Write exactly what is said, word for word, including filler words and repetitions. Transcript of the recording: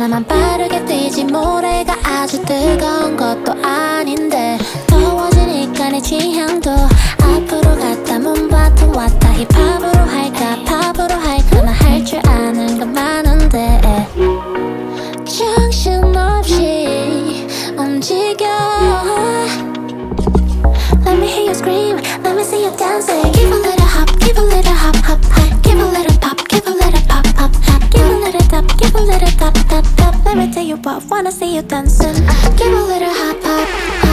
나만 빠르게 뛰지 모래가 아주 뜨거운 것도 아닌데 더워지니까 내 취향도 앞으로 갔다 문바트 왔다 힙합으로 할까 팝으로 할까 나 할 줄 아는 건 많은데 정신없이 움직여 Let me hear you scream, let me see you dancing. Give a little hop, give a little hop, hop, hop. Give a little pop, give a little pop, pop, pop. Give a little tap, give a little tap, tap, tap. Let me tell you what, wanna see you dancing. Give a little hop, hop.